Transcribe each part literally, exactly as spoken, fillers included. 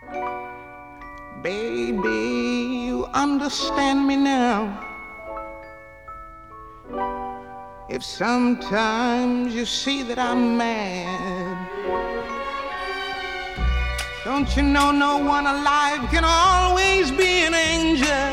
Baby, you understand me now. If sometimes you see that I'm mad, don't you know no one alive can always be an angel?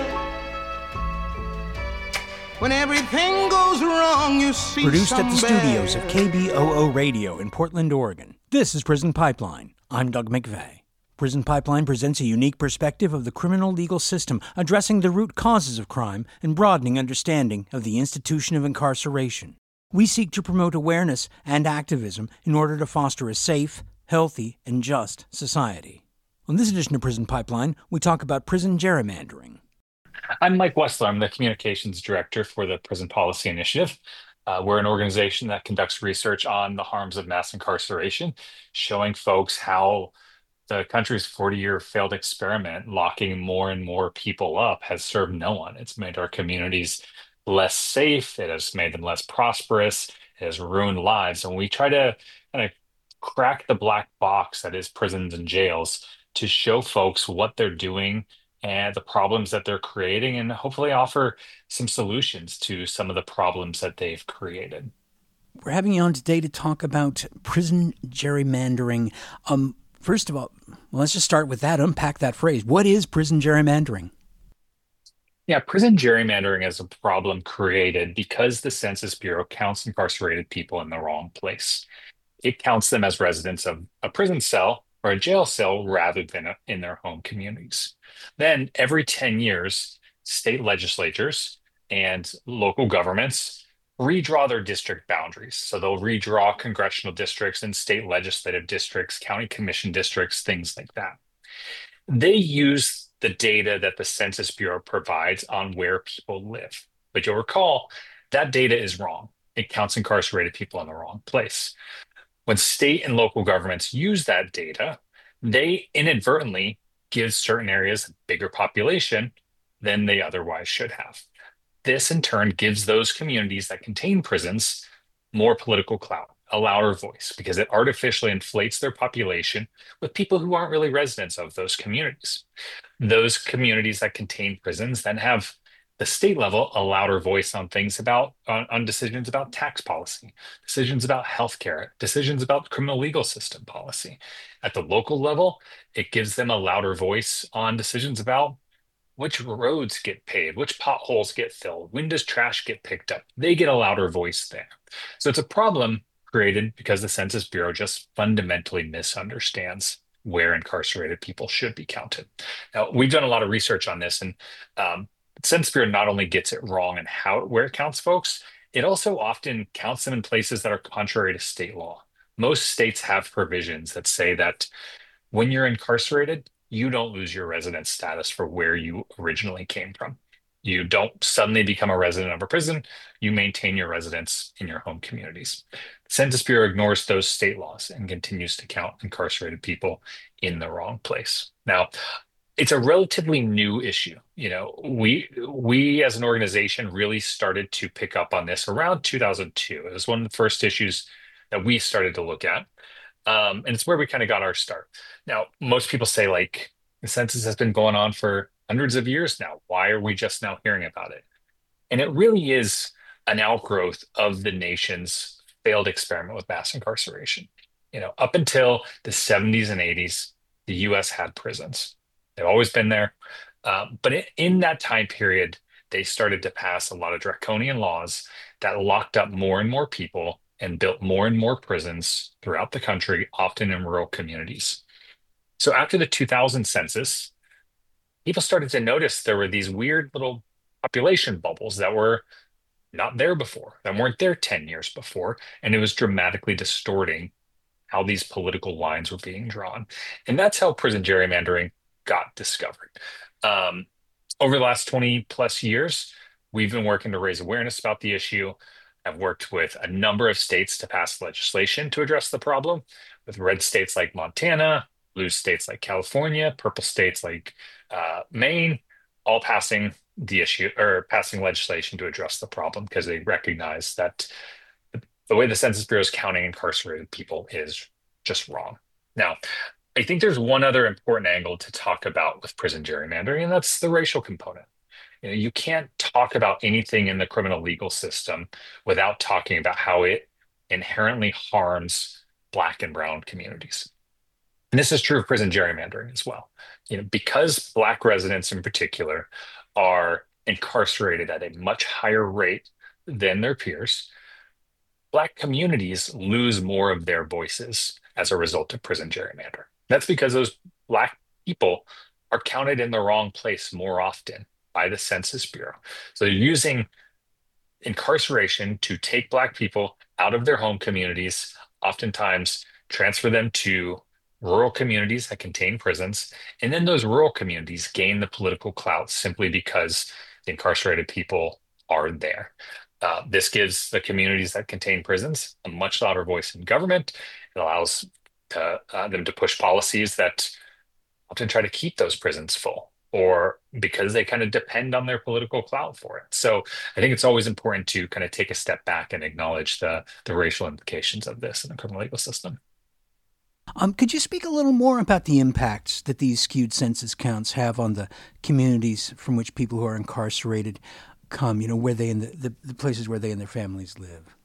When everything goes wrong, you see Produced some at the bad. studios of K B O O Radio in Portland, Oregon. This is Prison Pipeline. I'm Doug McVeigh. Prison Pipeline presents a unique perspective of the criminal legal system, addressing the root causes of crime and broadening understanding of the institution of incarceration. We seek to promote awareness and activism in order to foster a safe, healthy, and just society. On this edition of Prison Pipeline, we talk about prison gerrymandering. I'm Mike Wessler. I'm the communications director for the Prison Policy Initiative. Uh, we're an organization that conducts research on the harms of mass incarceration, showing folks how the country's forty-year failed experiment, locking more and more people up, has served no one. It's made our communities less safe. It has made them less prosperous. It has ruined lives. And we try to kind of crack the black box that is prisons and jails to show folks what they're doing and the problems that they're creating, and hopefully offer some solutions to some of the problems that they've created. We're having you on today to talk about prison gerrymandering. Um, first of all, well, let's just start with that. Unpack that phrase. What is prison gerrymandering? Yeah, prison gerrymandering is a problem created because the Census Bureau counts incarcerated people in the wrong place. It counts them as residents of a prison cell or a jail cell rather than a- in their home communities. Then every ten years, state legislatures and local governments redraw their district boundaries. So they'll redraw congressional districts and state legislative districts, county commission districts, things like that. They use the data that the Census Bureau provides on where people live. But you'll recall that data is wrong. It counts incarcerated people in the wrong place. When state and local governments use that data, they inadvertently give certain areas a bigger population than they otherwise should have. This in turn gives those communities that contain prisons more political clout, a louder voice, because it artificially inflates their population with people who aren't really residents of those communities. Those communities that contain prisons then have the state level a louder voice on things about on, on decisions about tax policy, decisions about healthcare, decisions about criminal legal system policy. At the local level, it gives them a louder voice on decisions about which roads get paved, which potholes get filled, when does trash get picked up. They get a louder voice there. So it's a problem created because the Census Bureau just fundamentally misunderstands where incarcerated people should be counted. Now, we've done a lot of research on this, and um, Census Bureau not only gets it wrong and how where it counts folks, it also often counts them in places that are contrary to state law. Most states have provisions that say that when you're incarcerated, you don't lose your resident status for where you originally came from. You don't suddenly become a resident of a prison. You maintain your residence in your home communities. The Census Bureau ignores those state laws and continues to count incarcerated people in the wrong place. Now, it's a relatively new issue. You know, we we as an organization really started to pick up on this around two thousand two. It was one of the first issues that we started to look at. Um, and it's where we kind of got our start. Now, most people say, like, the census has been going on for hundreds of years now. Why are we just now hearing about it? And it really is an outgrowth of the nation's failed experiment with mass incarceration. You know, up until the seventies and eighties, the U S had prisons. They've always been there. Um, but in, in that time period, they started to pass a lot of draconian laws that locked up more and more people and built more and more prisons throughout the country, often in rural communities. So after the two thousand census, people started to notice there were these weird little population bubbles that were not there before, that weren't there ten years before, and it was dramatically distorting how these political lines were being drawn. And that's how prison gerrymandering got discovered. Um, over the last twenty plus years, we've been working to raise awareness about the issue. I've worked with a number of states to pass legislation to address the problem, with red states like Montana, blue states like California, purple states like uh, Maine, all passing the issue or passing legislation to address the problem because they recognize that the way the Census Bureau is counting incarcerated people is just wrong. Now, I think there's one other important angle to talk about with prison gerrymandering, and that's the racial component. You know, you can't talk about anything in the criminal legal system without talking about how it inherently harms Black and Brown communities. And this is true of prison gerrymandering as well. You know, because Black residents in particular are incarcerated at a much higher rate than their peers, Black communities lose more of their voices as a result of prison gerrymander. That's because those Black people are counted in the wrong place more often by the Census Bureau. So they're using incarceration to take Black people out of their home communities, oftentimes transfer them to rural communities that contain prisons, and then those rural communities gain the political clout simply because the incarcerated people are there. Uh, this gives the communities that contain prisons a much louder voice in government. It allows to, uh, them to push policies that often try to keep those prisons full, or because they kind of depend on their political clout for it. So I think it's always important to kind of take a step back and acknowledge the, the racial implications of this in the criminal legal system. Um, could you speak a little more about the impacts that these skewed census counts have on the communities from which people who are incarcerated come, you know, where they in the, the, the places where they and their families live?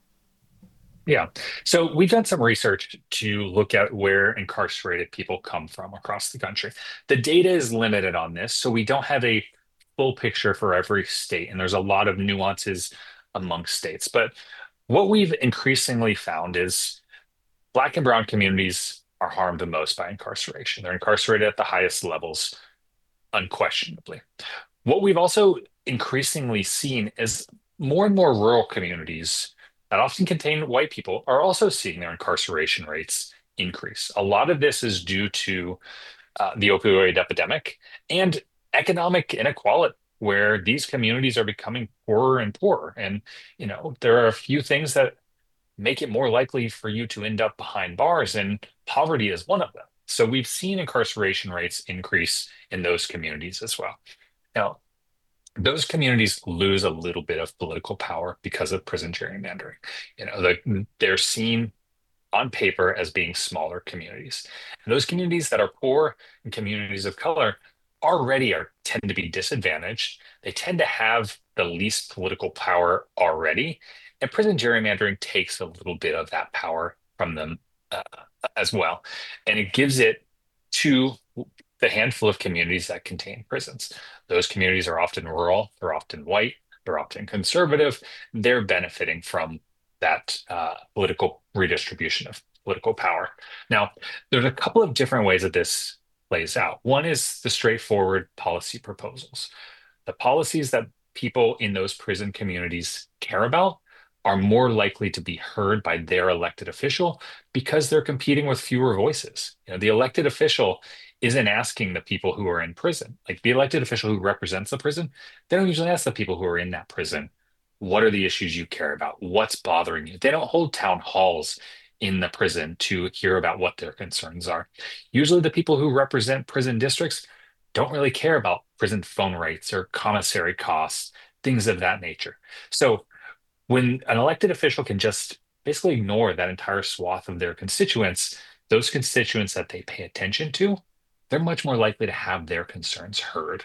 Yeah. So we've done some research to look at where incarcerated people come from across the country. The data is limited on this, so we don't have a full picture for every state, and there's a lot of nuances among states. But what we've increasingly found is Black and Brown communities are harmed the most by incarceration. They're incarcerated at the highest levels, unquestionably. What we've also increasingly seen is more and more rural communities that often contain white people are also seeing their incarceration rates increase. A lot of this is due to uh, the opioid epidemic and economic inequality, where these communities are becoming poorer and poorer. And, you know, there are a few things that make it more likely for you to end up behind bars, and poverty is one of them. So we've seen incarceration rates increase in those communities as well. Now, those communities lose a little bit of political power because of prison gerrymandering. You know, the, they're seen on paper as being smaller communities. And those communities that are poor and communities of color already are tend to be disadvantaged. They tend to have the least political power already. And prison gerrymandering takes a little bit of that power from them uh, as well. And it gives it to the handful of communities that contain prisons. Those communities are often rural, they're often white, they're often conservative. They're benefiting from that uh, political redistribution of political power. Now, there's a couple of different ways that this plays out. One is the straightforward policy proposals. The policies that people in those prison communities care about are more likely to be heard by their elected official because they're competing with fewer voices. You know, the elected official isn't asking the people who are in prison. Like the elected official who represents the prison, they don't usually ask the people who are in that prison, what are the issues you care about? What's bothering you? They don't hold town halls in the prison to hear about what their concerns are. Usually the people who represent prison districts don't really care about prison phone rates or commissary costs, things of that nature. So when an elected official can just basically ignore that entire swath of their constituents, those constituents that they pay attention to, they're much more likely to have their concerns heard.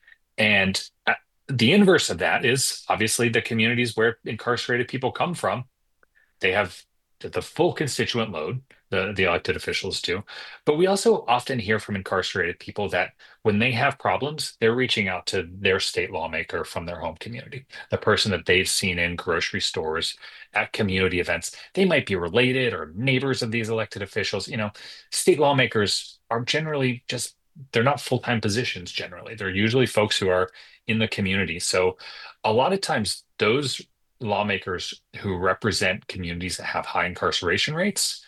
And uh, the inverse of that is obviously the communities where incarcerated people come from. They have the full constituent load, the, the elected officials do. But we also often hear from incarcerated people that when they have problems, they're reaching out to their state lawmaker from their home community, the person that they've seen in grocery stores, at community events. They might be related or neighbors of these elected officials. You know, state lawmakers are generally just, they're not full-time positions generally. They're usually folks who are in the community. So a lot of times those lawmakers who represent communities that have high incarceration rates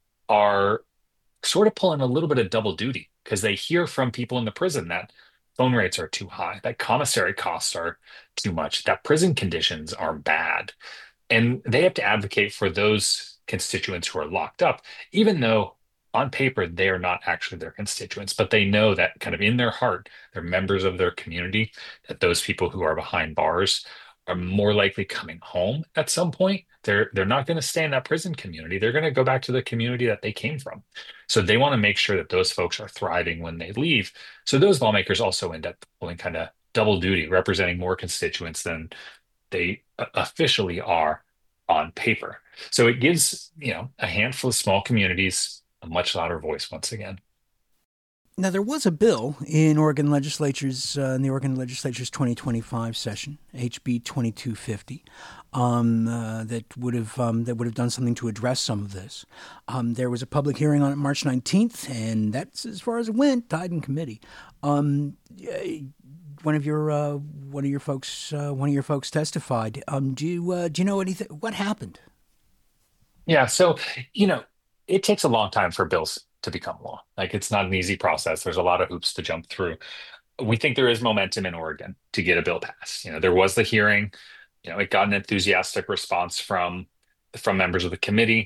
are sort of pulling a little bit of double duty because they hear from people in the prison that phone rates are too high, that commissary costs are too much, that prison conditions are bad. And they have to advocate for those constituents who are locked up, even though on paper they are not actually their constituents, but they know that kind of in their heart, they're members of their community, that those people who are behind bars are more likely coming home at some point. They're they're not going to stay in that prison community. They're going to go back to the community that they came from. So they want to make sure that those folks are thriving when they leave. So those lawmakers also end up pulling kind of double duty, representing more constituents than they uh, officially are on paper. So it gives, you know, a handful of small communities a much louder voice once again. Now, there was a bill in Oregon legislatures, uh, in the Oregon legislature's twenty twenty-five session, H B twenty-two fifty, um, uh, that would have um, that would have done something to address some of this. Um, there was a public hearing on it March nineteenth, and that's as far as it went. Died in committee. Um, one of your uh, one of your folks uh, one of your folks testified. Um, do you uh, do you know anything? What happened? Yeah, so, you know, it takes a long time for bills to become law. Like it's not an easy process. There's a lot of hoops to jump through. We think there is momentum in Oregon to get a bill passed. You know, there was the hearing, you know, it got an enthusiastic response from from members of the committee.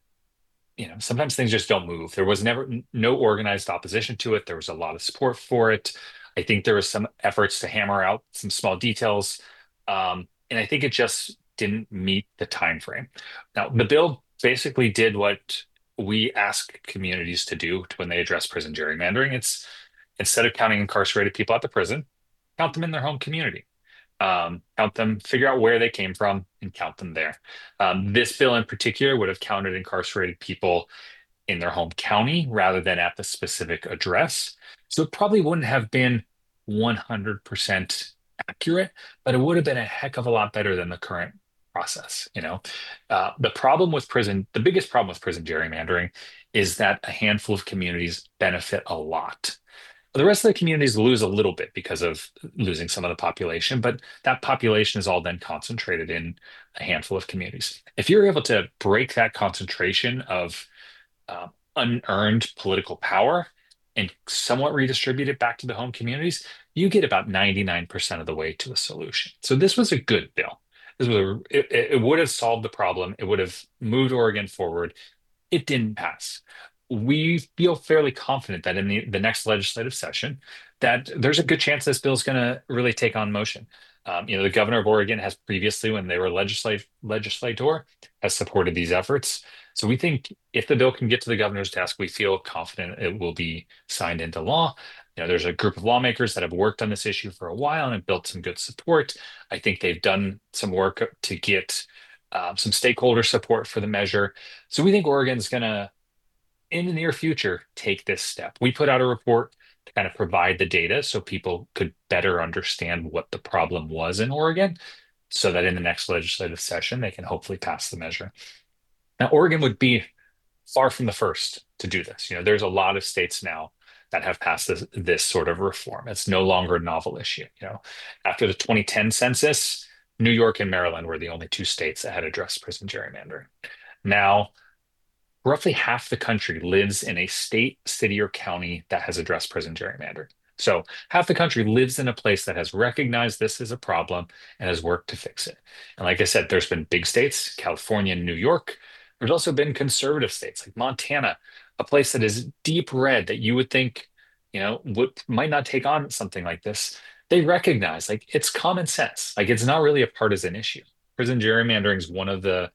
You know, sometimes things just don't move. There was never no organized opposition to it. There was a lot of support for it. I think there was some efforts to hammer out some small details. Um, and I think it just didn't meet the time frame. Now, the bill basically did what we ask communities to do when they address prison gerrymandering. It's instead of counting incarcerated people at the prison, count them in their home community. Um, count them, figure out where they came from, and count them there. Um, this bill in particular would have counted incarcerated people in their home county rather than at the specific address. So it probably wouldn't have been one hundred percent accurate, but it would have been a heck of a lot better than the current process. You know, uh, the problem with prison, the biggest problem with prison gerrymandering is that a handful of communities benefit a lot. The rest of the communities lose a little bit because of losing some of the population, but that population is all then concentrated in a handful of communities. If you're able to break that concentration of uh, unearned political power and somewhat redistribute it back to the home communities, you get about ninety-nine percent of the way to a solution. So this was a good bill. This was a, it, it would have solved the problem. It would have moved Oregon forward. It didn't pass. We feel fairly confident that in the, the next legislative session, that there's a good chance this bill is going to really take on motion. Um, you know, the governor of Oregon has previously, when they were legislative legislator, has supported these efforts. So we think if the bill can get to the governor's desk, we feel confident it will be signed into law. You know, there's a group of lawmakers that have worked on this issue for a while and have built some good support. I think they've done some work to get um, some stakeholder support for the measure. So we think Oregon's going to, in the near future, take this step. We put out a report to kind of provide the data so people could better understand what the problem was in Oregon, so that in the next legislative session, they can hopefully pass the measure. Now, Oregon would be far from the first to do this. You know, there's a lot of states now that have passed this, this sort of reform. It's no longer a novel issue. You know, after the twenty ten census, New York and Maryland were the only two states that had addressed prison gerrymandering. Now, roughly half the country lives in a state, city, or county that has addressed prison gerrymandering. So half the country lives in a place that has recognized this as a problem and has worked to fix it. And like I said, there's been big states, California and New York. There's also been conservative states like Montana, a place that is deep red that you would think, you know, would might not take on something like this. They recognize like it's common sense. Like it's not really a partisan issue. Prison gerrymandering is one of the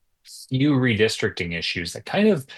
few redistricting issues that kind of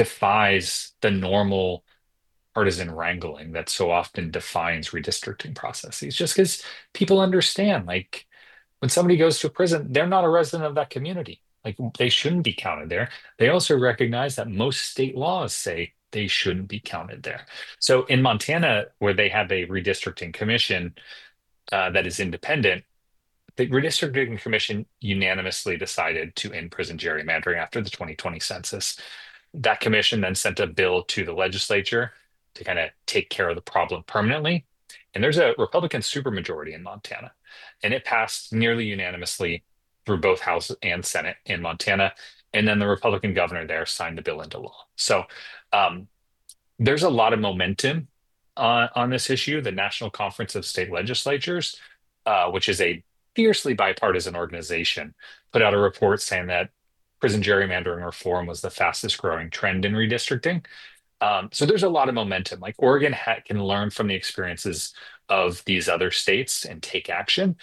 defies the normal partisan wrangling that so often defines redistricting processes. Just because people understand, like when somebody goes to a prison, they're not a resident of that community. Like they shouldn't be counted there. They also recognize that most state laws say they shouldn't be counted there. So in Montana, where they have a redistricting commission uh, that is independent, the redistricting commission unanimously decided to end prison gerrymandering after the twenty twenty census. That commission then sent a bill to the legislature to kind of take care of the problem permanently. And there's a Republican supermajority in Montana, and it passed nearly unanimously through both House and Senate in Montana. And then the Republican governor there signed the bill into law. So um, there's a lot of momentum uh, on this issue. The National Conference of State Legislatures, uh, which is a fiercely bipartisan organization, put out a report saying that prison gerrymandering reform was the fastest growing trend in redistricting. Um, so there's a lot of momentum. Like Oregon ha- can learn from the experiences of these other states and take action.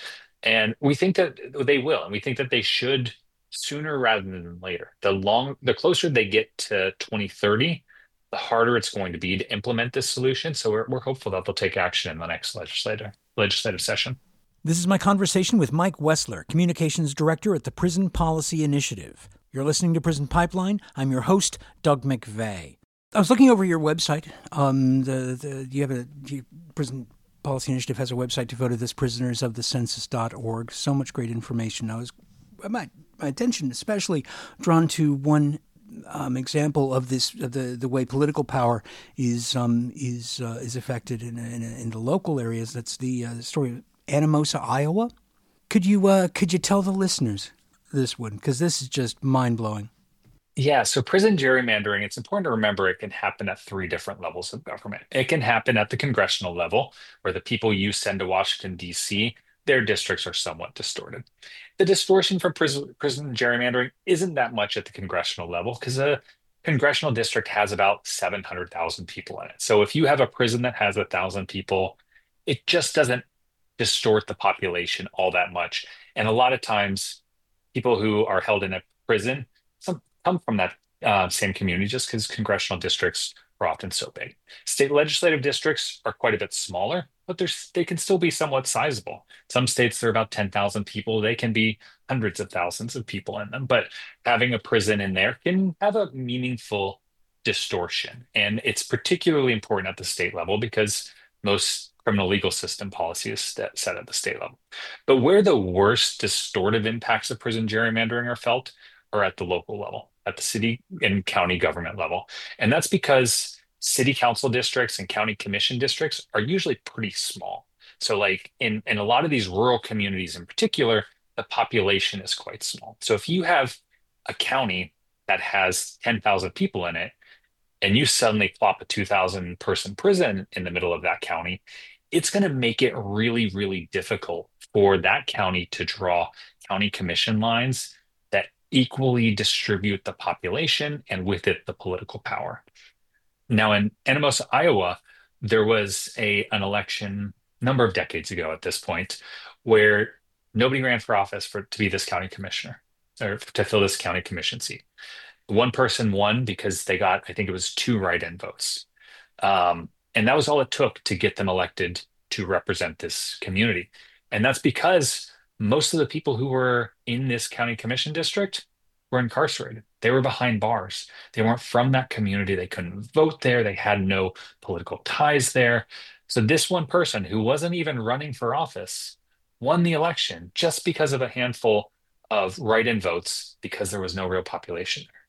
And we think that they will, and we think that they should sooner rather than later. The long, the closer they get to twenty thirty, the harder it's going to be to implement this solution. So we're, we're hopeful that they'll take action in the next legislative legislative session. This is my conversation with Mike Wessler, Communications Director at the Prison Policy Initiative. You're listening to Prison Pipeline. I'm your host, Doug McVeigh. I was looking over your website. Um, the, the you have a you, Prison Policy Initiative has a website devoted to this, prisoners of the census dot org. So much great information. I was my, my attention especially drawn to one um, example of this of the the way political power is um, is uh, is affected in in, in the local areas. That's the, uh, the story of Anamosa, Iowa. Could you uh, could you tell the listeners this one, because this is just mind blowing? Yeah, so prison gerrymandering, it's important to remember it can happen at three different levels of government. It can happen at the congressional level, where the people you send to Washington, D C, their districts are somewhat distorted. The distortion for prison, prison gerrymandering isn't that much at the congressional level because a congressional district has about seven hundred thousand people in it. So if you have a prison that has one thousand people, it just doesn't distort the population all that much. And a lot of times, people who are held in a prison, some come from that uh, same community just because congressional districts are often so big. State legislative districts are quite a bit smaller, but there's, they can still be somewhat sizable. Some states, they're about ten thousand people. They can be hundreds of thousands of people in them. But having a prison in there can have a meaningful distortion. And it's particularly important at the state level because most criminal legal system policy is set set at the state level. But where the worst distortive impacts of prison gerrymandering are felt are at the local level, at the city and county government level. And that's because city council districts and county commission districts are usually pretty small. So like in, in a lot of these rural communities in particular, the population is quite small. So if you have a county that has ten thousand people in it, and you suddenly plop a two thousand person prison in the middle of that county, it's going to make it really, really difficult for that county to draw county commission lines that equally distribute the population and with it the political power. Now, in Anamosa, Iowa, there was a an election a number of decades ago at this point where nobody ran for office for to be this county commissioner or to fill this county commission seat. One person won because they got, I think it was two write-in votes. Um, and that was all it took to get them elected to represent this community. And that's because most of the people who were in this county commission district were incarcerated. They were behind bars. They weren't from that community. They couldn't vote there. They had no political ties there. So this one person who wasn't even running for office won the election just because of a handful of write-in votes because there was no real population there.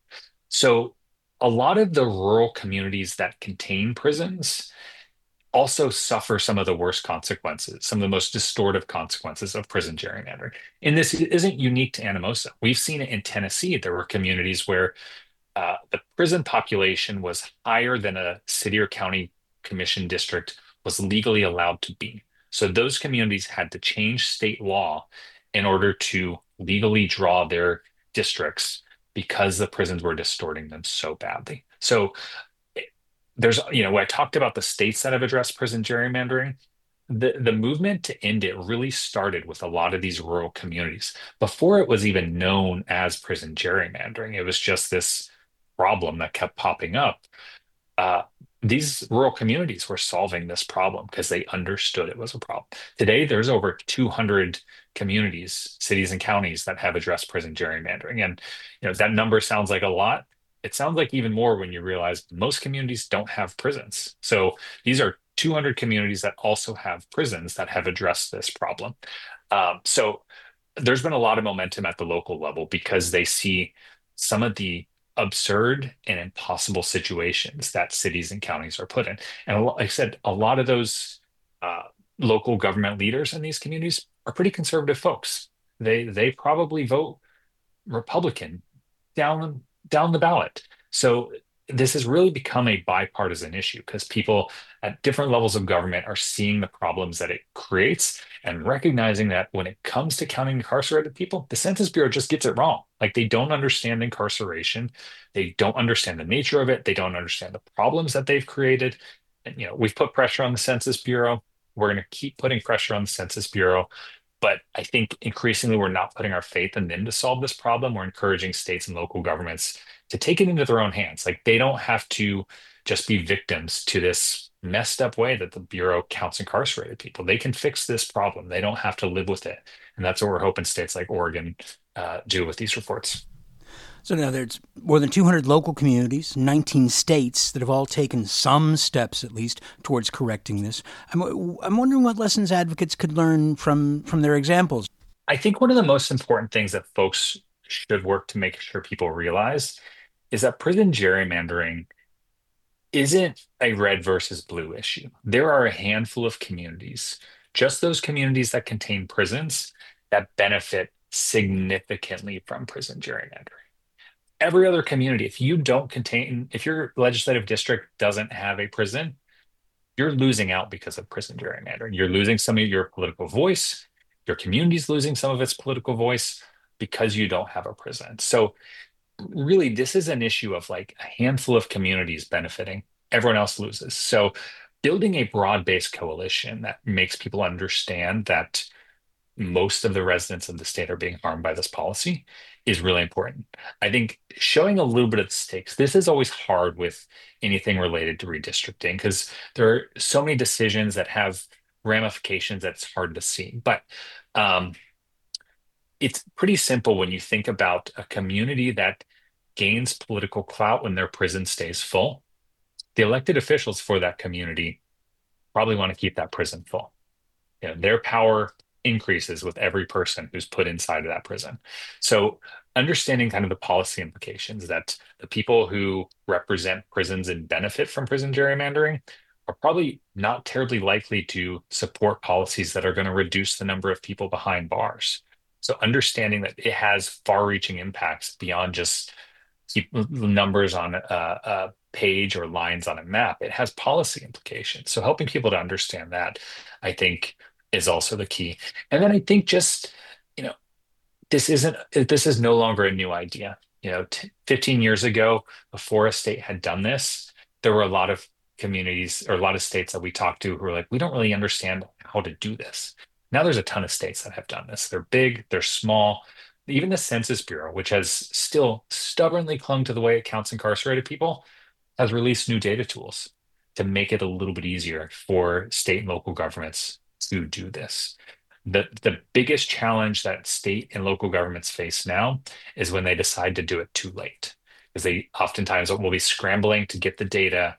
So a lot of the rural communities that contain prisons also suffer some of the worst consequences, some of the most distortive consequences of prison gerrymandering. And this isn't unique to Anamosa. We've seen it in Tennessee. There were communities where uh, the prison population was higher than a city or county commission district was legally allowed to be. So those communities had to change state law in order to legally draw their districts because the prisons were distorting them so badly. So there's, you know, when I talked about the states that have addressed prison gerrymandering, the, the movement to end it really started with a lot of these rural communities. Before it was even known as prison gerrymandering, it was just this problem that kept popping up. Uh, these rural communities were solving this problem because they understood it was a problem. Today, there's over two hundred communities, cities and counties that have addressed prison gerrymandering. And you know, that number sounds like a lot. It sounds like even more when you realize most communities don't have prisons. So these are two hundred communities that also have prisons that have addressed this problem. Um, so there's been a lot of momentum at the local level because they see some of the absurd and impossible situations that cities and counties are put in. And like I said, a lot of those uh, local government leaders in these communities are pretty conservative folks. They they probably vote Republican down down the ballot. So this has really become a bipartisan issue because people at different levels of government are seeing the problems that it creates and recognizing that when it comes to counting incarcerated people, the Census Bureau just gets it wrong. Like they don't understand incarceration. They don't understand the nature of it. They don't understand the problems that they've created. And, you know, we've put pressure on the Census Bureau. We're going to keep putting pressure on the Census Bureau. But I think increasingly we're not putting our faith in them to solve this problem. We're encouraging states and local governments to take it into their own hands. Like they don't have to just be victims to this messed up way that the Bureau counts incarcerated people. They can fix this problem. They don't have to live with it. And that's what we're hoping states like Oregon uh, do with these reports. So now there's more than two hundred local communities, nineteen states that have all taken some steps, at least, towards correcting this. I'm, I'm wondering what lessons advocates could learn from, from their examples. I think one of the most important things that folks should work to make sure people realize is that prison gerrymandering isn't a red versus blue issue. There are a handful of communities, just those communities that contain prisons, that benefit significantly from prison gerrymandering. Every other community, if you don't contain, if your legislative district doesn't have a prison, you're losing out because of prison gerrymandering. You're losing some of your political voice. Your community's losing some of its political voice because you don't have a prison. So really, this is an issue of like a handful of communities benefiting, everyone else loses. So building a broad-based coalition that makes people understand that most of the residents of the state are being harmed by this policy is really important. I think showing a little bit of the stakes, this is always hard with anything related to redistricting because there are so many decisions that have ramifications that's hard to see. But um, it's pretty simple when you think about a community that gains political clout when their prison stays full. The elected officials for that community probably want to keep that prison full. You know, their power increases with every person who's put inside of that prison. So understanding kind of the policy implications that the people who represent prisons and benefit from prison gerrymandering are probably not terribly likely to support policies that are going to reduce the number of people behind bars. So understanding that it has far-reaching impacts beyond just keep numbers on a, a page or lines on a map, it has policy implications. So helping people to understand that, I think, is also the key. And then I think just, you know, this isn't, this is no longer a new idea. You know, t- fifteen years ago, before a state had done this, there were a lot of communities or a lot of states that we talked to who were like, we don't really understand how to do this. Now there's a ton of states that have done this. They're big, they're small. Even the Census Bureau, which has still stubbornly clung to the way it counts incarcerated people, has released new data tools to make it a little bit easier for state and local governments to do this. The, the biggest challenge that state and local governments face now is when they decide to do it too late, because they oftentimes will be scrambling to get the data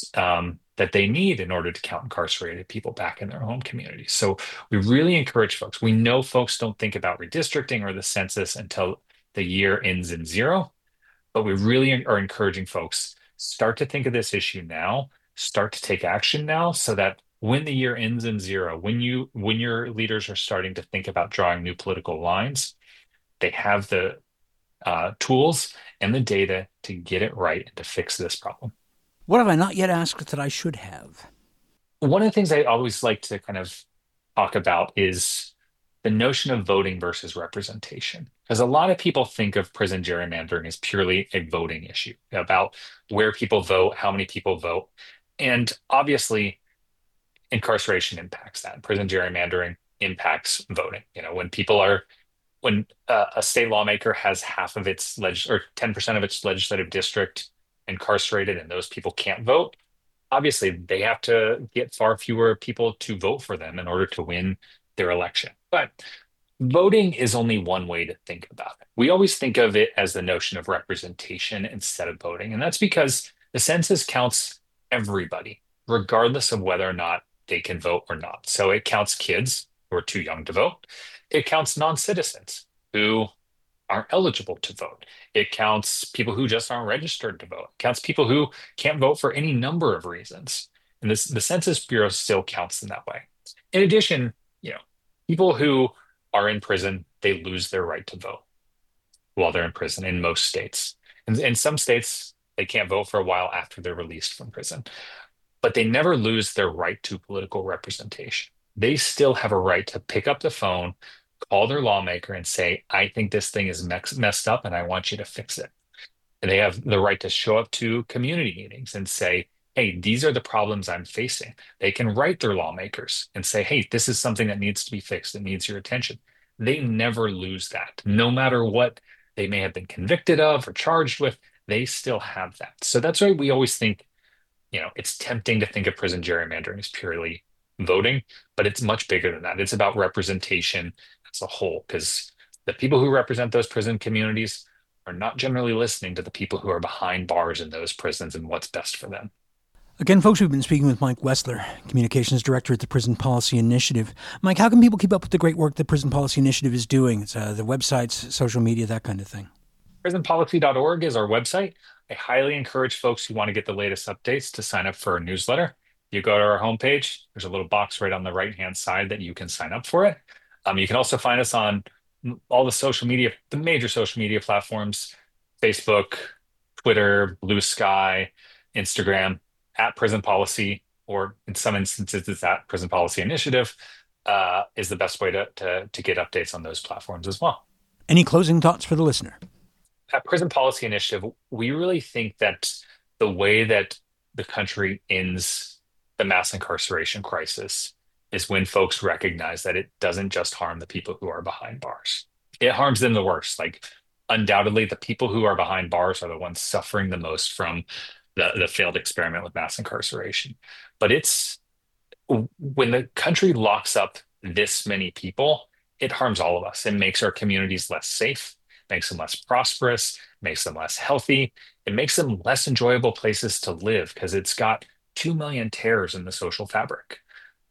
um, that they need in order to count incarcerated people back in their home communities. So we really encourage folks. We know folks don't think about redistricting or the census until the year ends in zero, but we really are encouraging folks start to think of this issue now, start to take action now, so that when the year ends in zero, when you when your leaders are starting to think about drawing new political lines, they have the uh, tools and the data to get it right and to fix this problem. What have I not yet asked that I should have? One of the things I always like to kind of talk about is the notion of voting versus representation. Because a lot of people think of prison gerrymandering as purely a voting issue, about where people vote, how many people vote. And obviously, incarceration impacts that. Prison gerrymandering impacts voting. You know, when people are, when uh, a state lawmaker has half of its leg or ten percent of its legislative district incarcerated and those people can't vote, obviously they have to get far fewer people to vote for them in order to win their election. But voting is only one way to think about it. We always think of it as the notion of representation instead of voting. And that's because the census counts everybody, regardless of whether or not they can vote or not. So it counts kids who are too young to vote. It counts non-citizens who aren't eligible to vote. It counts people who just aren't registered to vote. It counts people who can't vote for any number of reasons. And this, the Census Bureau still counts them that way. In addition, you know, people who are in prison, they lose their right to vote while they're in prison in most states. And in some states, they can't vote for a while after they're released from prison. But they never lose their right to political representation. They still have a right to pick up the phone, call their lawmaker and say, I think this thing is messed up and I want you to fix it. And they have the right to show up to community meetings and say, hey, these are the problems I'm facing. They can write their lawmakers and say, hey, this is something that needs to be fixed. It needs your attention. They never lose that. No matter what they may have been convicted of or charged with, they still have that. So that's why we always think, you know, it's tempting to think of prison gerrymandering as purely voting, but it's much bigger than that. It's about representation as a whole, because the people who represent those prison communities are not generally listening to the people who are behind bars in those prisons and what's best for them. Again, folks, we've been speaking with Mike Wessler, Communications Director at the Prison Policy Initiative. Mike, how can people keep up with the great work the Prison Policy Initiative is doing? It's uh, the websites, social media, that kind of thing. prison policy dot org is our website. I highly encourage folks who want to get the latest updates to sign up for our newsletter. You go to our homepage, there's a little box right on the right-hand side that you can sign up for it. Um, you can also find us on all the social media, the major social media platforms, Facebook, Twitter, Blue Sky, Instagram, at Prison Policy, or in some instances, it's at Prison Policy Initiative, uh, is the best way to, to, to get updates on those platforms as well. Any closing thoughts for the listener? At Prison Policy Initiative, we really think that the way that the country ends the mass incarceration crisis is when folks recognize that it doesn't just harm the people who are behind bars. It harms them the worst. Like, undoubtedly, the people who are behind bars are the ones suffering the most from the, the failed experiment with mass incarceration. But it's when the country locks up this many people, it harms all of us. It makes our communities less safe, makes them less prosperous, makes them less healthy. It makes them less enjoyable places to live because it's got two million tears in the social fabric.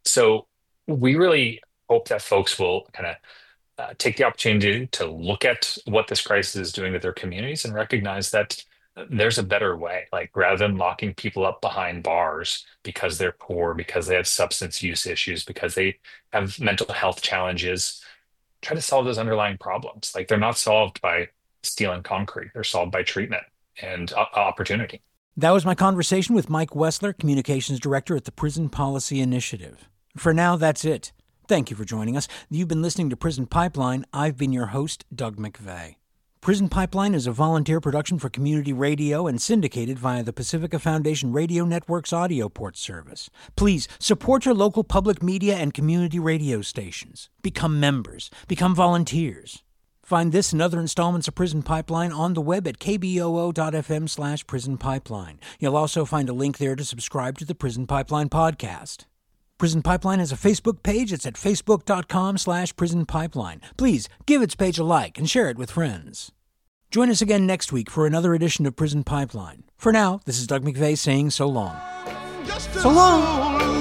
So we really hope that folks will kind of uh, take the opportunity to look at what this crisis is doing to their communities and recognize that there's a better way. Like, rather than locking people up behind bars because they're poor, because they have substance use issues, because they have mental health challenges, try to solve those underlying problems. Like, they're not solved by steel and concrete. They're solved by treatment and uh, opportunity. That was my conversation with Mike Wessler, Communications Director at the Prison Policy Initiative. For now, that's it. Thank you for joining us. You've been listening to Prison Pipeline. I've been your host, Doug McVeigh. Prison Pipeline is a volunteer production for community radio and syndicated via the Pacifica Foundation Radio Network's audio port service. Please support your local public media and community radio stations. Become members. Become volunteers. Find this and other installments of Prison Pipeline on the web at kboo.fm slash prison pipeline. You'll also find a link there to subscribe to the Prison Pipeline podcast. Prison Pipeline has a Facebook page. It's at facebook.com slash prison pipeline. Please give its page a like and share it with friends. Join us again next week for another edition of Prison Pipeline. For now, this is Doug McVeigh saying so long. Just So long!